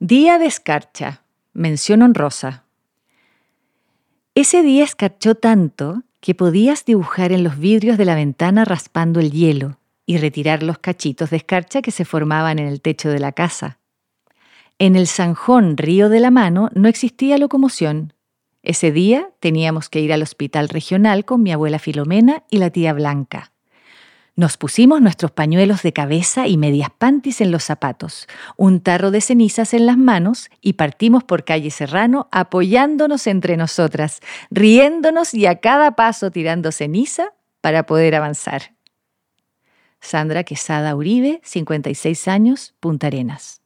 Día de escarcha. Mención honrosa. Ese día escarchó tanto que podías dibujar en los vidrios de la ventana raspando el hielo y retirar los cachitos de escarcha que se formaban en el techo de la casa. En el zanjón Río de la Mano no existía locomoción. Ese día teníamos que ir al hospital regional con mi abuela Filomena y la tía Blanca. Nos pusimos nuestros pañuelos de cabeza y medias panties en los zapatos, un tarro de cenizas en las manos y partimos por calle Serrano apoyándonos entre nosotras, riéndonos y a cada paso tirando ceniza para poder avanzar. Sandra Quesada Uribe, 56 años, Punta Arenas.